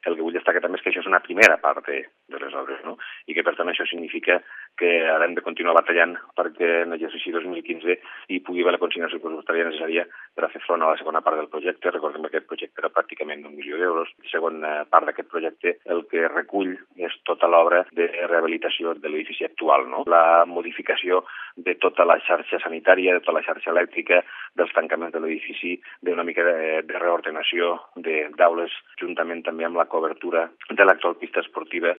el que vull destacar també és que això és una primera part de les obres, no? I que per tant això significa que ara hem de continuar batallant perquè en l'exercici 2015 hi pugui haver la consignació pressupostària necessària per a fer front a la segona part del projecte. Recordem que aquest projecte era pràcticament d'1 milió d'euros. La segona part d'aquest projecte el que recull és tota l'obra de rehabilitació de l'edifici actual, no? La modificació de tota la xarxa sanitària, de tota la xarxa elèctrica, dels tancaments de l'edifici, d'una mica de reordenació d'aules, juntament també amb la cobertura de l'actual pista esportiva